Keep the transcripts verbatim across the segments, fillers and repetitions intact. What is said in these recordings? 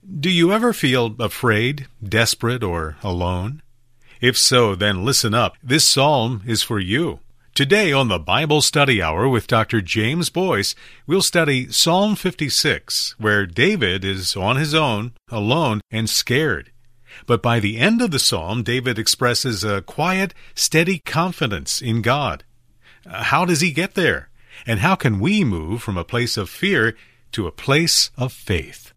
Do you ever feel afraid, desperate, or alone? If so, then listen up. This psalm is for you. Today on the Bible Study Hour with Doctor James Boyce, we'll study Psalm fifty-six, where David is on his own, alone, and scared. But by the end of the psalm, David expresses a quiet, steady confidence in God. How does he get there? And how can we move from a place of fear to a place of faith?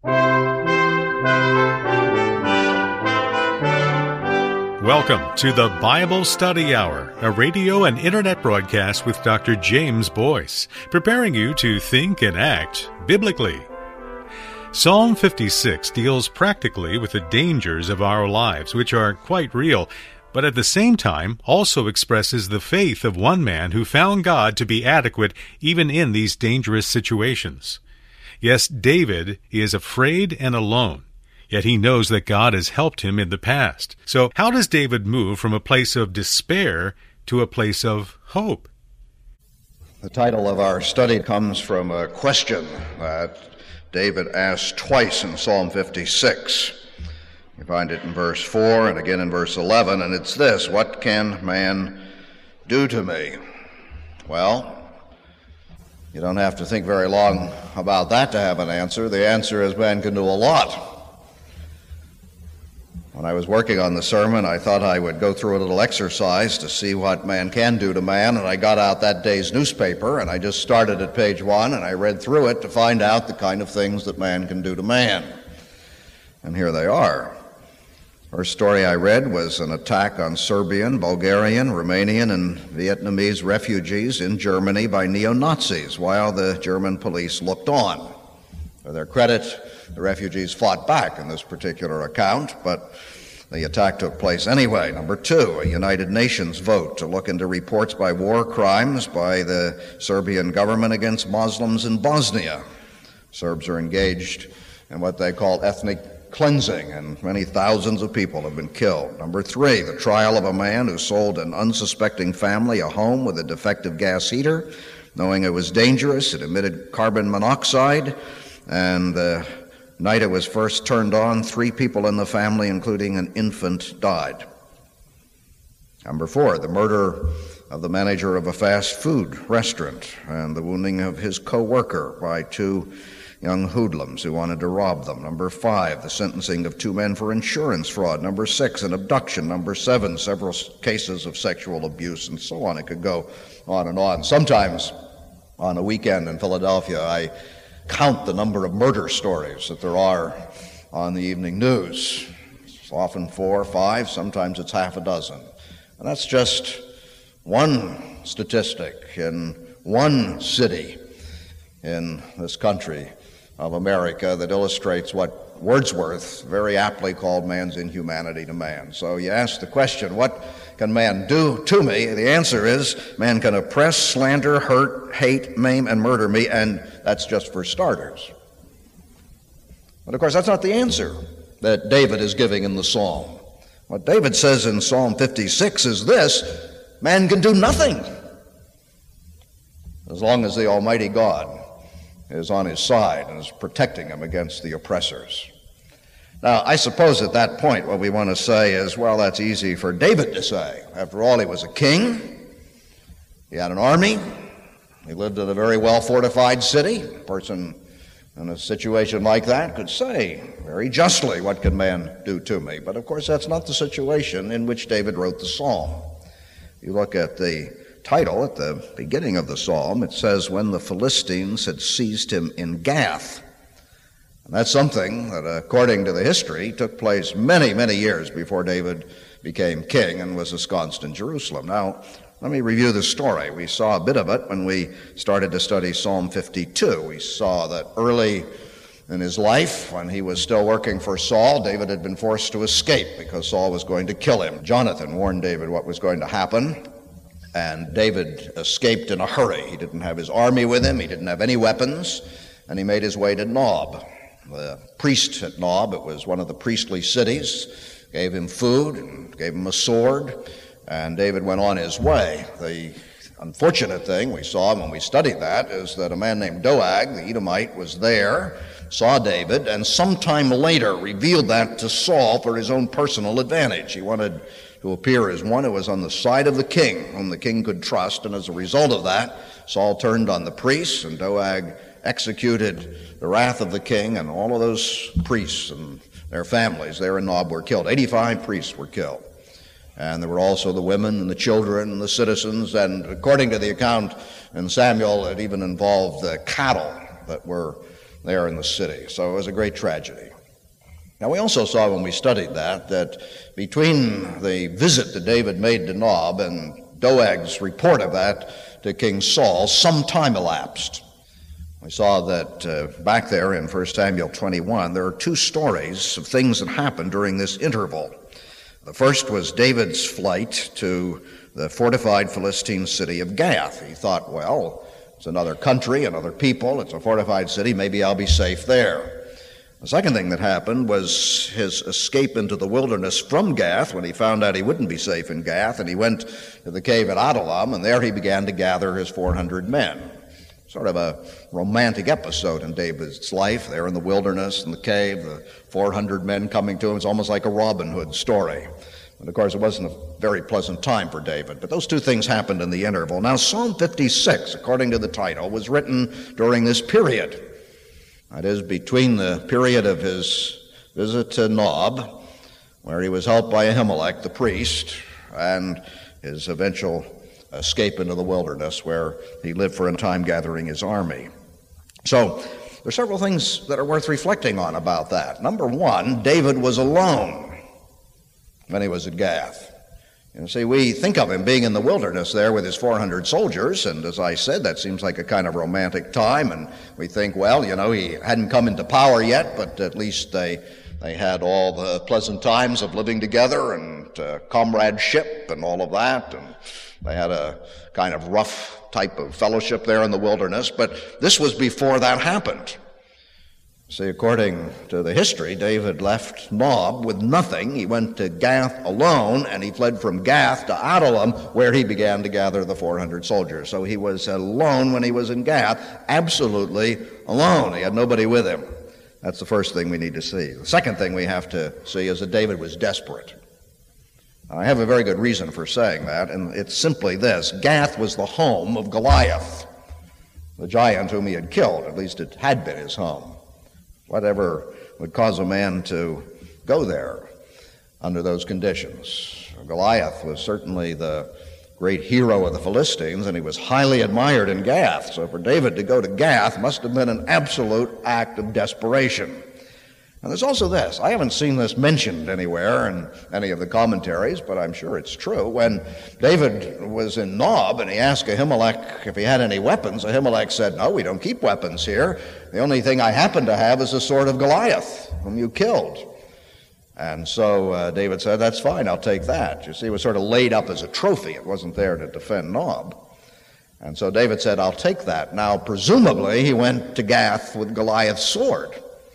Welcome to the Bible Study Hour, a radio and internet broadcast with Doctor James Boyce, preparing you to think and act biblically. Psalm fifty-six deals practically with the dangers of our lives, which are quite real, but at the same time also expresses the faith of one man who found God to be adequate even in these dangerous situations. Yes, David is afraid and alone. Yet he knows that God has helped him in the past. So how does David move from a place of despair to a place of hope? The title of our study comes from a question that David asked twice in Psalm fifty-six. You find it in verse four and again in verse eleven, and it's this: what can man do to me? Well, you don't have to think very long about that to have an answer. The answer is man can do a lot. When I was working on the sermon, I thought I would go through a little exercise to see what man can do to man, and I got out that day's newspaper, and I just started at page one, and I read through it to find out the kind of things that man can do to man. And here they are. First story I read was an attack on Serbian, Bulgarian, Romanian, and Vietnamese refugees in Germany by neo-Nazis while the German police looked on. To their credit, the refugees fought back in this particular account, but the attack took place anyway. Number two, a United Nations vote to look into reports by war crimes by the Serbian government against Muslims in Bosnia. Serbs are engaged in what they call ethnic cleansing, and many thousands of people have been killed. Number three, the trial of a man who sold an unsuspecting family a home with a defective gas heater, knowing it was dangerous, it emitted carbon monoxide, and the night it was first turned on, three people in the family, including an infant, died. Number four, the murder of the manager of a fast food restaurant and the wounding of his co-worker by two young hoodlums who wanted to rob them. Number five, the sentencing of two men for insurance fraud. Number six, an abduction. Number seven, several cases of sexual abuse, and so on. It could go on and on. Sometimes on a weekend in Philadelphia, I count the number of murder stories that there are on the evening news. It's often four or five, sometimes it's half a dozen. And that's just one statistic in one city in this country of America that illustrates what Wordsworth very aptly called man's inhumanity to man. So you ask the question, what can man do to me? The answer is, man can oppress, slander, hurt, hate, maim, and murder me, and that's just for starters. But of course, that's not the answer that David is giving in the psalm. What David says in Psalm fifty-six is this: man can do nothing as long as the Almighty God is on his side and is protecting him against the oppressors. Now, I suppose at that point what we want to say is, well, that's easy for David to say. After all, he was a king. He had an army. He lived in a very well-fortified city. A person in a situation like that could say very justly, what can man do to me? But of course, that's not the situation in which David wrote the psalm. You look at the title at the beginning of the psalm, it says, when the Philistines had seized him in Gath. And that's something that, according to the history, took place many, many years before David became king and was ensconced in Jerusalem. Now, let me review the story. We saw a bit of it when we started to study Psalm fifty-two. We saw that early in his life, when he was still working for Saul, David had been forced to escape because Saul was going to kill him. Jonathan warned David what was going to happen, and David escaped in a hurry. He didn't have his army with him. He didn't have any weapons, and he made his way to Nob. The priest at Nob, it was one of the priestly cities, gave him food and gave him a sword, and David went on his way. The unfortunate thing we saw when we studied that is that a man named Doeg, the Edomite, was there, saw David, and sometime later revealed that to Saul for his own personal advantage. He wanted to appear as one who was on the side of the king, whom the king could trust, and as a result of that, Saul turned on the priests, and Doeg executed the wrath of the king, and all of those priests and their families there in Nob were killed. eighty-five priests were killed. And there were also the women and the children and the citizens, and according to the account in Samuel, it even involved the cattle that were there in the city. So it was a great tragedy. Now, we also saw when we studied that, that between the visit that David made to Nob and Doeg's report of that to King Saul, some time elapsed. We saw that uh, back there in First Samuel twenty-one, there are two stories of things that happened during this interval. The first was David's flight to the fortified Philistine city of Gath. He thought, well, it's another country, another people, it's a fortified city, maybe I'll be safe there. The second thing that happened was his escape into the wilderness from Gath when he found out he wouldn't be safe in Gath, and he went to the cave at Adullam, and there he began to gather his four hundred men. Sort of a romantic episode in David's life, there in the wilderness, in the cave, the four hundred men coming to him. It's almost like a Robin Hood story. And of course, it wasn't a very pleasant time for David. But those two things happened in the interval. Now, Psalm fifty-six, according to the title, was written during this period. That is, between the period of his visit to Nob, where he was helped by Ahimelech, the priest, and his eventual escape into the wilderness, where he lived for a time gathering his army. So there are several things that are worth reflecting on about that. Number one, David was alone when he was at Gath. You see, we think of him being in the wilderness there with his four hundred soldiers, and as I said, that seems like a kind of romantic time, and we think, well, you know, he hadn't come into power yet, but at least they they had all the pleasant times of living together and uh, comradeship and all of that, and they had a kind of rough type of fellowship there in the wilderness, but this was before that happened. See, according to the history, David left Nob with nothing. He went to Gath alone, and he fled from Gath to Adullam, where he began to gather the four hundred soldiers. So he was alone when he was in Gath, absolutely alone. He had nobody with him. That's the first thing we need to see. The second thing we have to see is that David was desperate. I have a very good reason for saying that, and it's simply this. Gath was the home of Goliath, the giant whom he had killed. At least it had been his home. Whatever would cause a man to go there under those conditions? Goliath was certainly the great hero of the Philistines, and he was highly admired in Gath. So for David to go to Gath must have been an absolute act of desperation. And there's also this. I haven't seen this mentioned anywhere in any of the commentaries, but I'm sure it's true. When David was in Nob and he asked Ahimelech if he had any weapons, Ahimelech said, no, we don't keep weapons here. The only thing I happen to have is the sword of Goliath, whom you killed. And so uh, David said, that's fine, I'll take that. You see, it was sort of laid up as a trophy. It wasn't there to defend Nob. And so David said, I'll take that. Now, presumably, he went to Gath with Goliath's sword.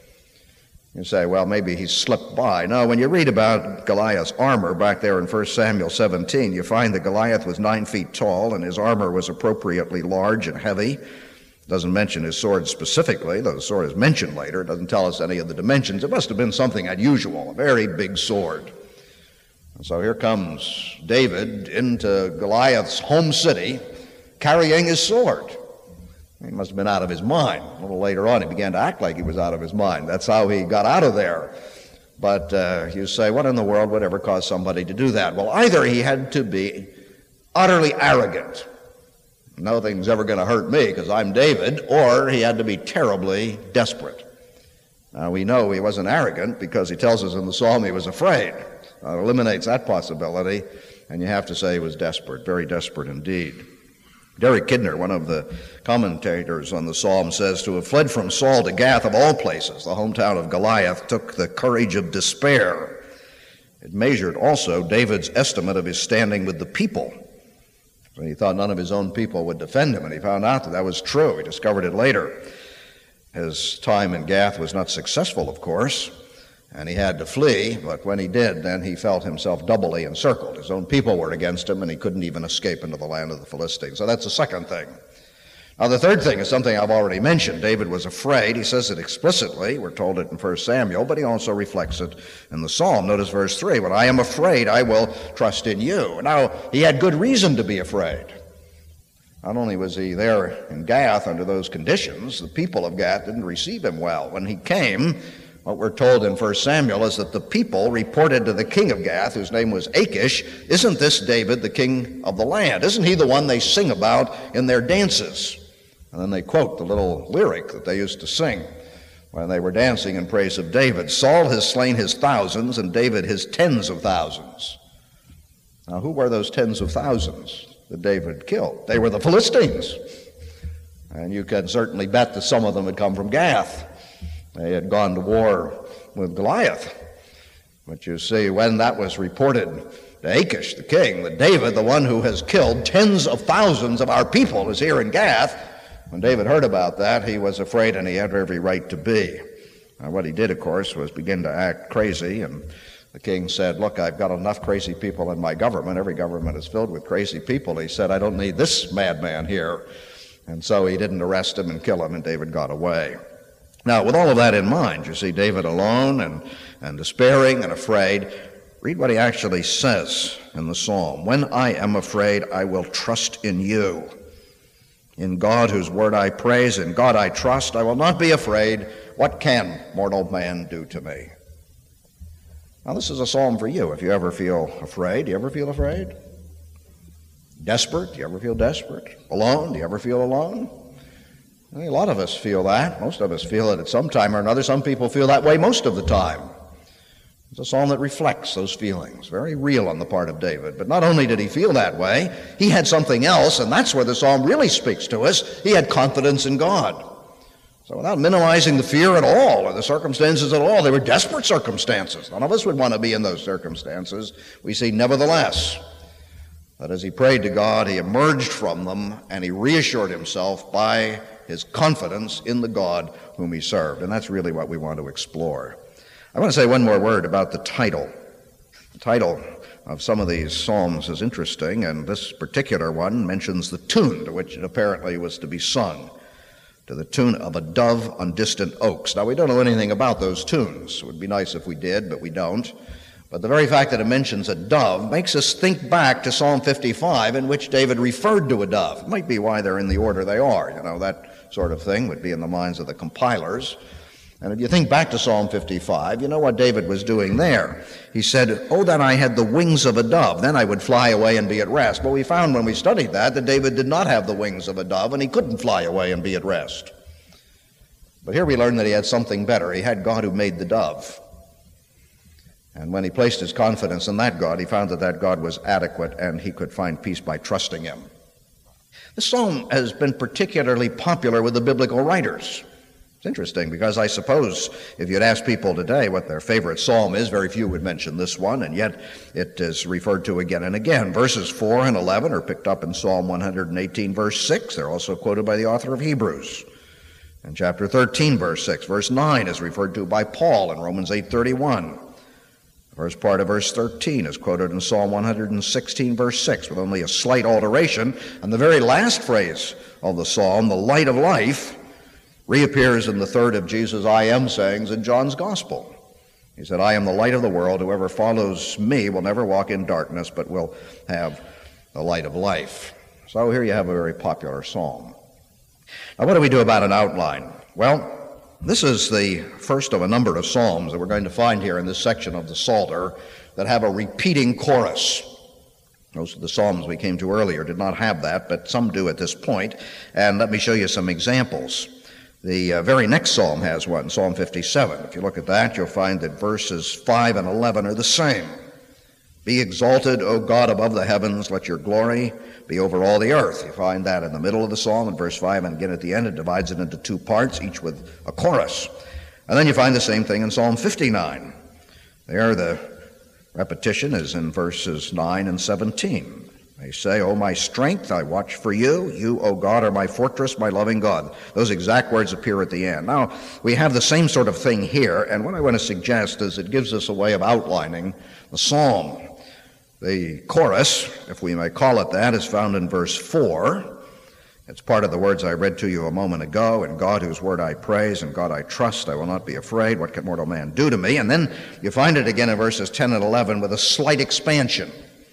You say, well, maybe he slipped by. No, when you read about Goliath's armor back there in First Samuel seventeen, you find that Goliath was nine feet tall and his armor was appropriately large and heavy. It doesn't mention his sword specifically, though the sword is mentioned later. It doesn't tell us any of the dimensions. It must have been something unusual, a very big sword. And so here comes David into Goliath's home city carrying his sword. He must have been out of his mind. A little later on, he began to act like he was out of his mind. That's how he got out of there. But uh, you say, what in the world would ever cause somebody to do that? Well, either he had to be utterly arrogant. Nothing's ever going to hurt me because I'm David, or he had to be terribly desperate. Now, we know he wasn't arrogant because he tells us in the psalm he was afraid. Now, it eliminates that possibility, and you have to say he was desperate, very desperate indeed. Derek Kidner, one of the commentators on the psalm, says, to have fled from Saul to Gath, of all places, the hometown of Goliath, took the courage of despair. It measured also David's estimate of his standing with the people. So he thought none of his own people would defend him, and he found out that that was true. He discovered it later. His time in Gath was not successful, of course, and he had to flee, but when he did, then he felt himself doubly encircled. His own people were against him, and he couldn't even escape into the land of the Philistines. So that's the second thing. Now, the third thing is something I've already mentioned. David was afraid. He says it explicitly. We're told it in First Samuel, but he also reflects it in the Psalm. Notice verse three, when I am afraid, I will trust in you. Now, he had good reason to be afraid. Not only was he there in Gath under those conditions, the people of Gath didn't receive him well. When he came, what we're told in First Samuel is that the people reported to the king of Gath, whose name was Achish, isn't this David the king of the land? Isn't he the one they sing about in their dances? And then they quote the little lyric that they used to sing when they were dancing in praise of David. Saul has slain his thousands and David his tens of thousands. Now, who were those tens of thousands that David killed? They were the Philistines. And you can certainly bet that some of them had come from Gath. They had gone to war with Goliath. But you see, when that was reported to Achish, the king, that David, the one who has killed tens of thousands of our people, is here in Gath, when David heard about that, he was afraid, and he had every right to be. Now, what he did, of course, was begin to act crazy, and the king said, look, I've got enough crazy people in my government. Every government is filled with crazy people. He said, I don't need this madman here. And so he didn't arrest him and kill him, and David got away. Now, with all of that in mind, you see David alone and, and despairing and afraid. Read what he actually says in the psalm. When I am afraid, I will trust in you. In God, whose word I praise, in God I trust, I will not be afraid. What can mortal man do to me? Now, this is a psalm for you. If you ever feel afraid, do you ever feel afraid? Desperate? Do you ever feel desperate? Alone? Do you ever feel alone? I mean, a lot of us feel that. Most of us feel it at some time or another. Some people feel that way most of the time. It's a psalm that reflects those feelings, very real on the part of David. But not only did he feel that way, he had something else, and that's where the psalm really speaks to us. He had confidence in God. So without minimizing the fear at all, or the circumstances at all, they were desperate circumstances. None of us would want to be in those circumstances. We see, nevertheless, that as he prayed to God, he emerged from them, and he reassured himself by his confidence in the God whom he served. And that's really what we want to explore. I want to say one more word about the title. The title of some of these psalms is interesting, and this particular one mentions the tune to which it apparently was to be sung, to the tune of a dove on distant oaks. Now, we don't know anything about those tunes. It would be nice if we did, but we don't. But the very fact that it mentions a dove makes us think back to Psalm fifty-five, in which David referred to a dove. It might be why they're in the order they are. You know, that sort of thing would be in the minds of the compilers. And if you think back to Psalm fifty-five, you know what David was doing there. He said, oh, that I had the wings of a dove, then I would fly away and be at rest. But we found when we studied that, that David did not have the wings of a dove, and he couldn't fly away and be at rest. But here we learn that he had something better. He had God who made the dove. And when he placed his confidence in that God, he found that that God was adequate, and he could find peace by trusting him. This psalm has been particularly popular with the biblical writers. It's interesting because I suppose if you'd ask people today what their favorite psalm is, very few would mention this one, and yet it is referred to again and again. Verses four and eleven are picked up in Psalm one hundred eighteen, verse six. They're also quoted by the author of Hebrews. In chapter thirteen, verse six, verse nine is referred to by Paul in Romans eight thirty-one. The first part of verse thirteen is quoted in Psalm one hundred sixteen, verse six, with only a slight alteration. And the very last phrase of the psalm, the light of life, reappears in the third of Jesus' I am sayings in John's Gospel. He said, I am the light of the world. Whoever follows me will never walk in darkness, but will have the light of life. So here you have a very popular psalm. Now, what do we do about an outline? Well, this is the first of a number of psalms that we're going to find here in this section of the Psalter that have a repeating chorus. Most of the psalms we came to earlier did not have that, but some do at this point. And let me show you some examples. The uh, very next psalm has one, Psalm fifty-seven. If you look at that, you'll find that verses five and eleven are the same. Be exalted, O God, above the heavens, let your glory be over all the earth. You find that in the middle of the psalm in verse five, and again at the end it divides it into two parts, each with a chorus. And then you find the same thing in Psalm fifty-nine. There the repetition is in verses nine and seventeen. They say, "O my strength, I watch for you. You, O God, are my fortress, my loving God." Those exact words appear at the end. Now, we have the same sort of thing here, and what I want to suggest is it gives us a way of outlining the psalm. The chorus, if we may call it that, is found in verse four. It's part of the words I read to you a moment ago. "In God whose word I praise, in God I trust, I will not be afraid. What can mortal man do to me?" And then you find it again in verses ten and eleven with a slight expansion.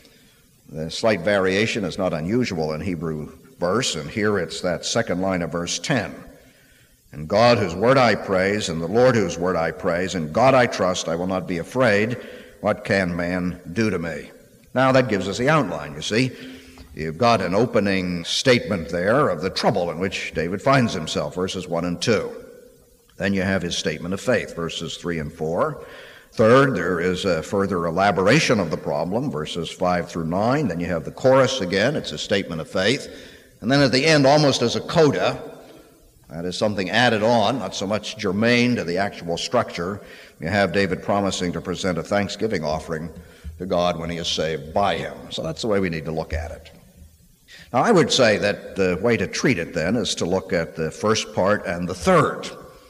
The slight variation is not unusual in Hebrew verse, and here it's that second line of verse ten. "In God whose word I praise, in the Lord whose word I praise, in God I trust, I will not be afraid. What can man do to me?" Now that gives us the outline, you see. You've got an opening statement there of the trouble in which David finds himself, verses one and two. Then you have his statement of faith, verses three and four. Third, there is a further elaboration of the problem, verses five through nine. Then you have the chorus again. It's a statement of faith. And then at the end, almost as a coda, that is something added on, not so much germane to the actual structure, you have David promising to present a thanksgiving offering to God when he is saved by him. So that's the way we need to look at it. Now, I would say that the way to treat it then is to look at the first part and the third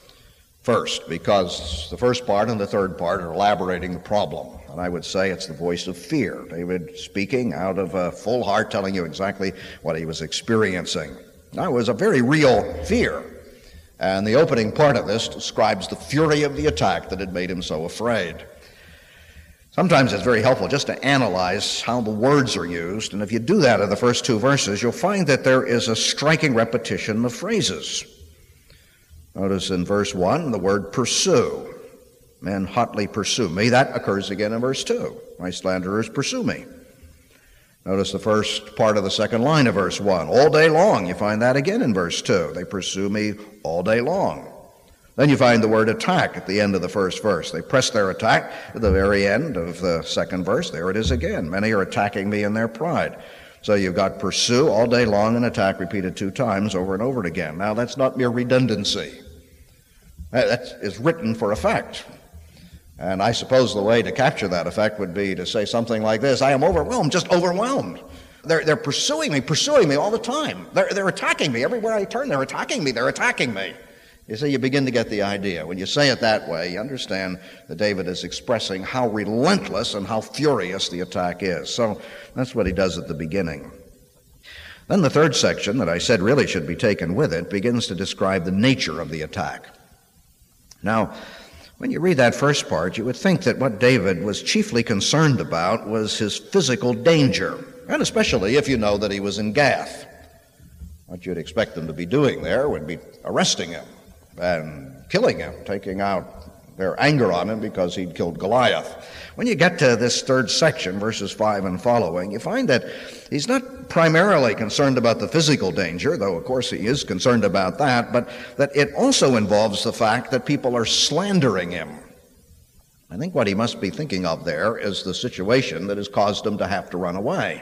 first, because the first part and the third part are elaborating the problem. And I would say it's the voice of fear. David speaking out of a full heart, telling you exactly what he was experiencing. Now, it was a very real fear. And the opening part of this describes the fury of the attack that had made him so afraid. Sometimes it's very helpful just to analyze how the words are used. And if you do that in the first two verses, you'll find that there is a striking repetition of phrases. Notice in verse one, the word pursue. Men hotly pursue me. That occurs again in verse two. My slanderers pursue me. Notice the first part of the second line of verse one. All day long, you find that again in verse two. They pursue me all day long. Then you find the word attack at the end of the first verse. They press their attack at the very end of the second verse. There it is again. Many are attacking me in their pride. So you've got pursue all day long and attack repeated two times over and over again. Now, that's not mere redundancy. That is written for effect. And I suppose the way to capture that effect would be to say something like this: I am overwhelmed, just overwhelmed. They're, they're pursuing me, pursuing me all the time. They're, they're attacking me. Everywhere I turn, they're attacking me, they're attacking me. You see, you begin to get the idea. When you say it that way, you understand that David is expressing how relentless and how furious the attack is. So that's what he does at the beginning. Then the third section that I said really should be taken with it begins to describe the nature of the attack. Now, when you read that first part, you would think that what David was chiefly concerned about was his physical danger, and especially if you know that he was in Gath. What you'd expect them to be doing there would be arresting him and killing him, taking out their anger on him because he'd killed Goliath. When you get to this third section, verses five and following, you find that he's not primarily concerned about the physical danger, though of course he is concerned about that, but that it also involves the fact that people are slandering him. I think what he must be thinking of there is the situation that has caused him to have to run away.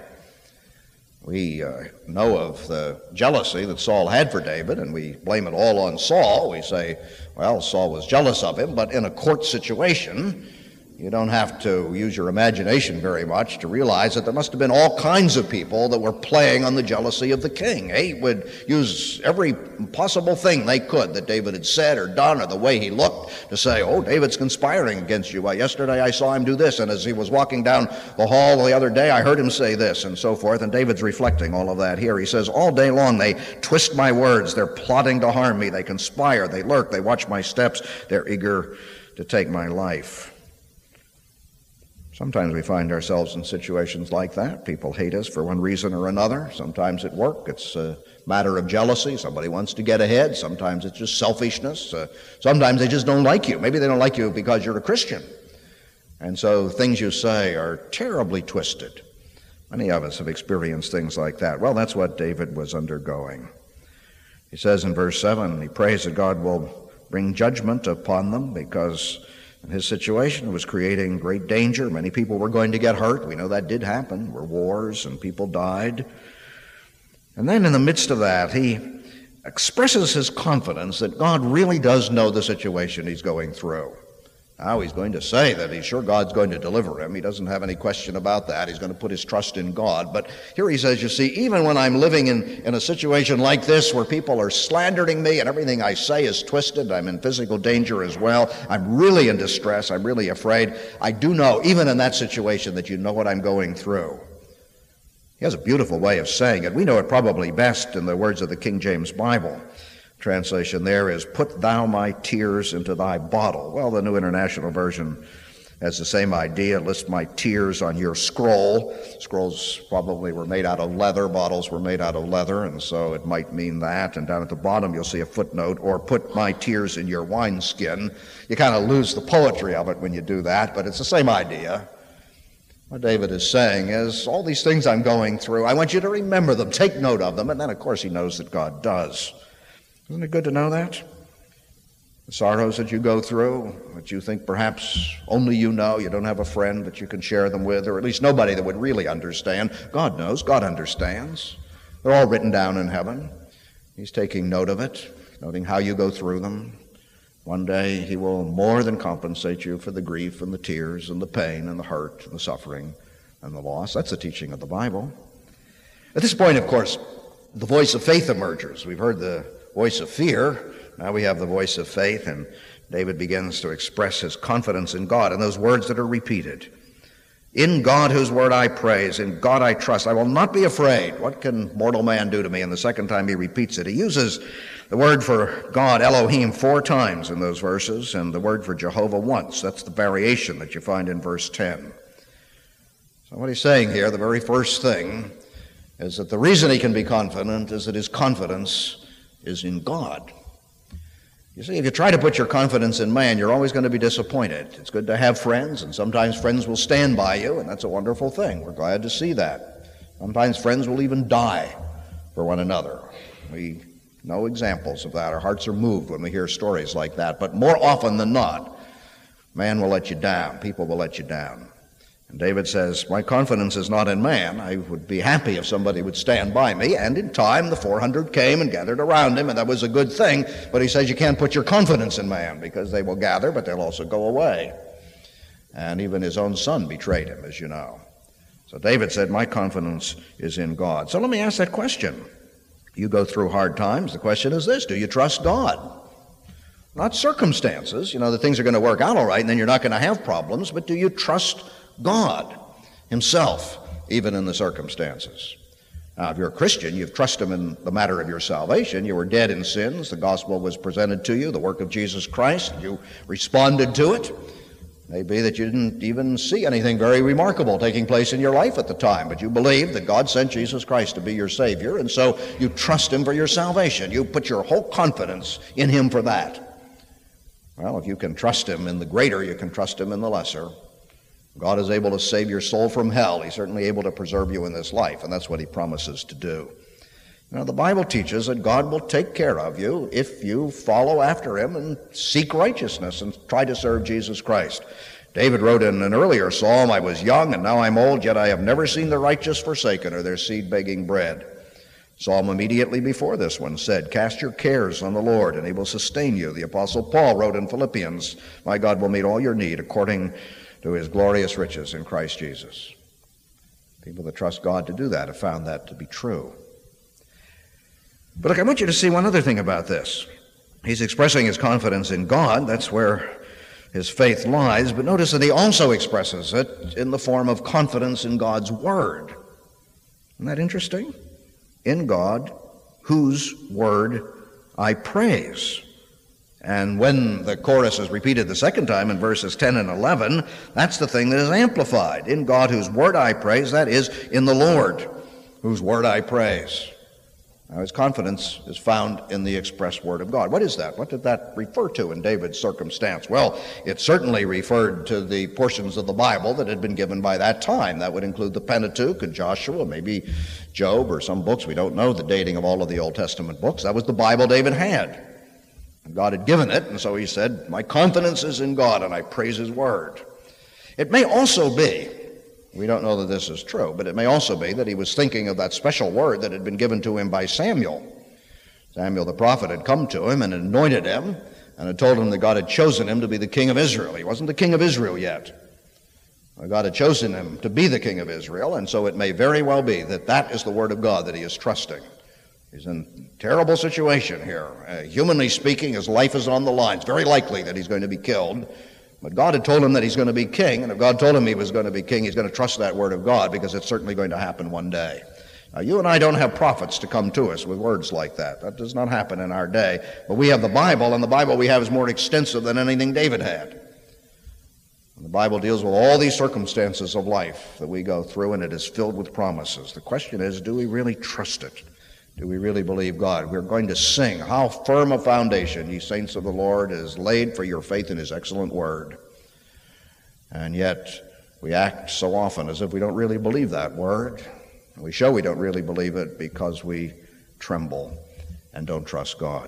We uh, know of the jealousy that Saul had for David, and we blame it all on Saul. We say, well, Saul was jealous of him, but in a court situation, you don't have to use your imagination very much to realize that there must have been all kinds of people that were playing on the jealousy of the king. They would use every possible thing they could that David had said or done or the way he looked to say, oh, David's conspiring against you. Well, yesterday I saw him do this, and as he was walking down the hall the other day, I heard him say this, and so forth. And David's reflecting all of that here. He says, all day long they twist my words. They're plotting to harm me. They conspire. They lurk. They watch my steps. They're eager to take my life. Sometimes we find ourselves in situations like that. People hate us for one reason or another. Sometimes at work it's a matter of jealousy. Somebody wants to get ahead. Sometimes it's just selfishness. Uh, sometimes they just don't like you. Maybe they don't like you because you're a Christian. And so things you say are terribly twisted. Many of us have experienced things like that. Well, that's what David was undergoing. He says in verse seven, he prays that God will bring judgment upon them because in his situation, it was creating great danger. Many people were going to get hurt. We know that did happen. There were wars and people died. And then in the midst of that, he expresses his confidence that God really does know the situation he's going through. Now he's going to say that he's sure God's going to deliver him. He doesn't have any question about that. He's going to put his trust in God. But here he says, you see, even when I'm living in, in a situation like this where people are slandering me and everything I say is twisted, I'm in physical danger as well, I'm really in distress, I'm really afraid, I do know, even in that situation, that you know what I'm going through. He has a beautiful way of saying it. We know it probably best in the words of the King James Bible. Translation there is, put thou my tears into thy bottle. Well, the New International Version has the same idea. List my tears on your scroll. Scrolls probably were made out of leather. Bottles were made out of leather, and so it might mean that. And down at the bottom you'll see a footnote, or put my tears in your wineskin. You kind of lose the poetry of it when you do that, but it's the same idea. What David is saying is, all these things I'm going through, I want you to remember them, take note of them, and then of course he knows that God does. Isn't it good to know that? The sorrows that you go through, that you think perhaps only you know, you don't have a friend that you can share them with, or at least nobody that would really understand. God knows, God understands. They're all written down in heaven. He's taking note of it, noting how you go through them. One day he will more than compensate you for the grief and the tears and the pain and the hurt and the suffering and the loss. That's the teaching of the Bible. At this point, of course, the voice of faith emerges. We've heard the voice of fear. Now we have the voice of faith, and David begins to express his confidence in God in those words that are repeated. In God whose word I praise, in God I trust. I will not be afraid. What can mortal man do to me? And the second time he repeats it. He uses the word for God, Elohim, four times in those verses, and the word for Jehovah once. That's the variation that you find in verse ten. So what he's saying here, the very first thing, is that the reason he can be confident is that his confidence is in God. You see, if you try to put your confidence in man, you're always going to be disappointed. It's good to have friends, and sometimes friends will stand by you, and that's a wonderful thing. We're glad to see that. Sometimes friends will even die for one another. We know examples of that. Our hearts are moved when we hear stories like that. But more often than not, man will let you down. People will let you down. And David says, my confidence is not in man. I would be happy if somebody would stand by me. And in time, the four hundred came and gathered around him, and that was a good thing. But he says you can't put your confidence in man, because they will gather, but they'll also go away. And even his own son betrayed him, as you know. So David said, my confidence is in God. So let me ask that question. You go through hard times. The question is this: do you trust God? Not circumstances. You know, that things are going to work out all right, and then you're not going to have problems. But do you trust God himself, even in the circumstances? Now, if you're a Christian, you've trusted him in the matter of your salvation. You were dead in sins. The gospel was presented to you, the work of Jesus Christ. You responded to it. It may be that you didn't even see anything very remarkable taking place in your life at the time, but you believed that God sent Jesus Christ to be your Savior, and so you trust him for your salvation. You put your whole confidence in him for that. Well, if you can trust him in the greater, you can trust him in the lesser. God is able to save your soul from hell. He's certainly able to preserve you in this life, and that's what he promises to do. Now, the Bible teaches that God will take care of you if you follow after him and seek righteousness and try to serve Jesus Christ. David wrote in an earlier psalm, I was young and now I'm old, yet I have never seen the righteous forsaken or their seed begging bread. Psalm immediately before this one said, cast your cares on the Lord and he will sustain you. The Apostle Paul wrote in Philippians, my God will meet all your need according to his glorious riches in Christ Jesus. People that trust God to do that have found that to be true. But look, I want you to see one other thing about this. He's expressing his confidence in God. That's where his faith lies. But notice that he also expresses it in the form of confidence in God's word. Isn't that interesting? In God, whose word I praise. And when the chorus is repeated the second time in verses ten and eleven, that's the thing that is amplified. In God, whose word I praise, that is, in the Lord, whose word I praise. Now, his confidence is found in the express word of God. What is that? What did that refer to in David's circumstance? Well, it certainly referred to the portions of the Bible that had been given by that time. That would include the Pentateuch and Joshua, maybe Job or some books. We don't know the dating of all of the Old Testament books. That was the Bible David had. And God had given it, and so he said, my confidence is in God, and I praise his word. It may also be, we don't know that this is true, but it may also be that he was thinking of that special word that had been given to him by Samuel. Samuel the prophet had come to him and anointed him and had told him that God had chosen him to be the king of Israel. He wasn't the king of Israel yet. God had chosen him to be the king of Israel, and so it may very well be that that is the word of God that he is trusting. He's in a terrible situation here. Uh, humanly speaking, his life is on the line. It's very likely that he's going to be killed. But God had told him that he's going to be king, and if God told him he was going to be king, he's going to trust that word of God because it's certainly going to happen one day. Now, you and I don't have prophets to come to us with words like that. That does not happen in our day. But we have the Bible, and the Bible we have is more extensive than anything David had. And the Bible deals with all these circumstances of life that we go through, and it is filled with promises. The question is, do we really trust it? Do we really believe God? We're going to sing, "How firm a foundation, ye saints of the Lord, is laid for your faith in his excellent word." And yet, we act so often as if we don't really believe that word. We show we don't really believe it because we tremble and don't trust God.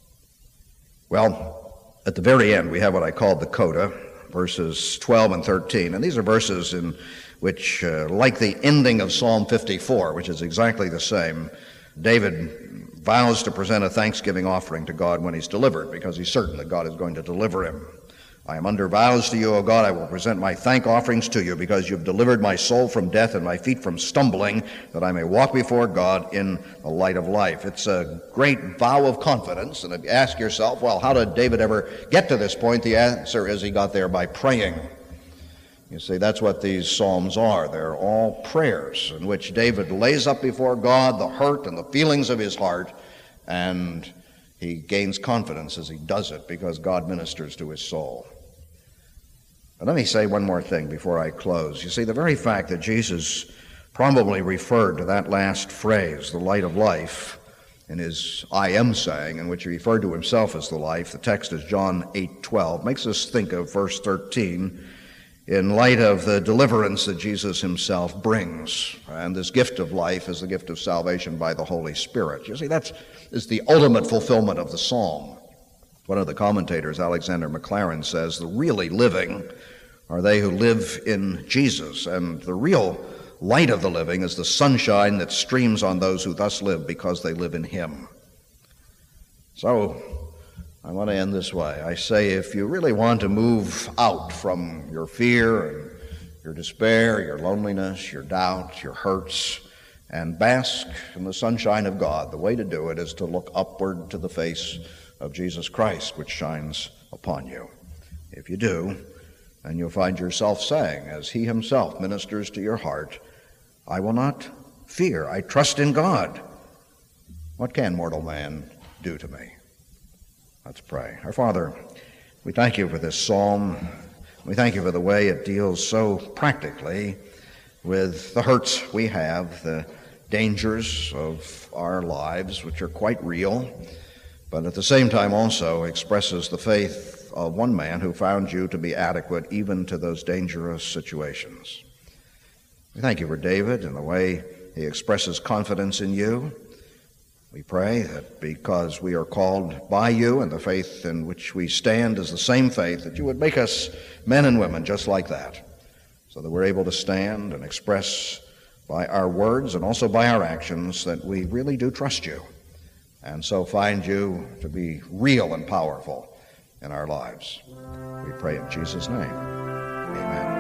Well, at the very end, we have what I call the coda, verses twelve and thirteen. And these are verses in which, uh, like the ending of Psalm fifty-four, which is exactly the same, David vows to present a thanksgiving offering to God when he's delivered, because he's certain that God is going to deliver him. "I am under vows to you, O God. I will present my thank offerings to you, because you have delivered my soul from death and my feet from stumbling, that I may walk before God in the light of life." It's a great vow of confidence. And if you ask yourself, well, how did David ever get to this point? The answer is he got there by praying. You see, that's what these psalms are. They're all prayers in which David lays up before God the hurt and the feelings of his heart, and he gains confidence as he does it because God ministers to his soul. But let me say one more thing before I close. You see, the very fact that Jesus probably referred to that last phrase, the light of life, in his I am saying, in which he referred to himself as the life, the text is John eight twelve, makes us think of verse thirteen, in light of the deliverance that Jesus himself brings. And this gift of life is the gift of salvation by the Holy Spirit. You see, that is the ultimate fulfillment of the psalm. One of the commentators, Alexander Maclaren, says the really living are they who live in Jesus, and the real light of the living is the sunshine that streams on those who thus live because they live in him. So, I want to end this way. I say, if you really want to move out from your fear and your despair, your loneliness, your doubt, your hurts, and bask in the sunshine of God, the way to do it is to look upward to the face of Jesus Christ, which shines upon you. If you do, then you'll find yourself saying, as he himself ministers to your heart, "I will not fear. I trust in God. What can mortal man do to me?" Let's pray. Our Father, we thank you for this psalm. We thank you for the way it deals so practically with the hurts we have, the dangers of our lives, which are quite real, but at the same time also expresses the faith of one man who found you to be adequate even to those dangerous situations. We thank you for David and the way he expresses confidence in you. We pray that because we are called by you and the faith in which we stand is the same faith, that you would make us men and women just like that, so that we're able to stand and express by our words and also by our actions that we really do trust you, and so find you to be real and powerful in our lives. We pray in Jesus' name. Amen.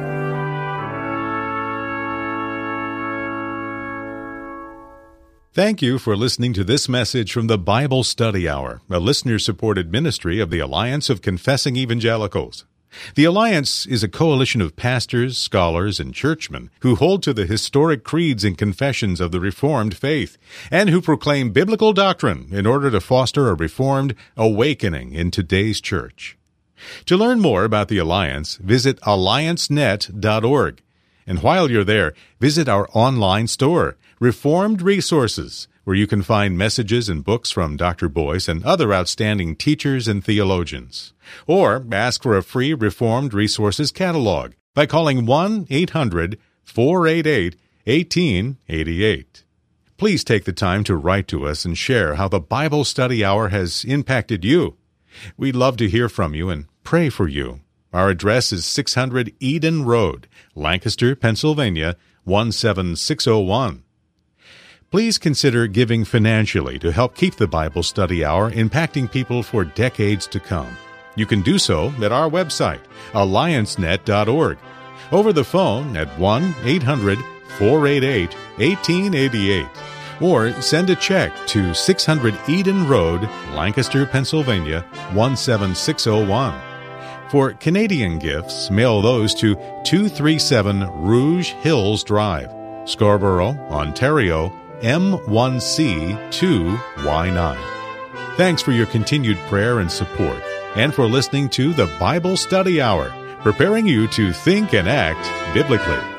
Thank you for listening to this message from the Bible Study Hour, a listener-supported ministry of the Alliance of Confessing Evangelicals. The Alliance is a coalition of pastors, scholars, and churchmen who hold to the historic creeds and confessions of the Reformed faith and who proclaim biblical doctrine in order to foster a Reformed awakening in today's church. To learn more about the Alliance, visit alliance net dot org. And while you're there, visit our online store, Reformed Resources, where you can find messages and books from Doctor Boyce and other outstanding teachers and theologians. Or ask for a free Reformed Resources catalog by calling one eight hundred four eight eight one eight eight eight. Please take the time to write to us and share how the Bible Study Hour has impacted you. We'd love to hear from you and pray for you. Our address is six hundred Eden Road, Lancaster, Pennsylvania, one seven six oh one. Please consider giving financially to help keep the Bible Study Hour impacting people for decades to come. You can do so at our website, alliance net dot org, over the phone at one eight hundred four eight eight one eight eight eight, or send a check to six hundred Eden Road, Lancaster, Pennsylvania one seven six zero one. For Canadian gifts, mail those to two three seven Rouge Hills Drive, Scarborough, Ontario M one C two Y nine. Thanks for your continued prayer and support, and for listening to the Bible Study Hour, preparing you to think and act biblically.